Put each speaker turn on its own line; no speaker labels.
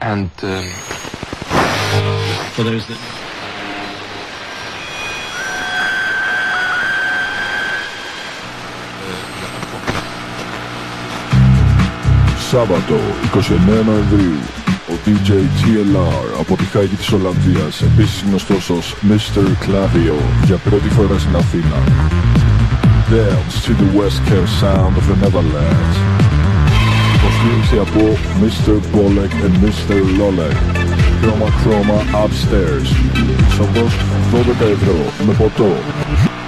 And for those that...
Σάββατο 29 Νοεμβρίου ο DJ TLR από τη Χάγη της Ολλανδίας, επίσης γνωστός ως Mr. Clavio, για πρώτη φορά στην Αθήνα. Dance to the West Coast sound of the Netherlands. Υποστήριξη από Mr. Bolek and Mr. Lolek. Chroma Chroma Upstairs. Σοβός 12 ευρώ με ποτό.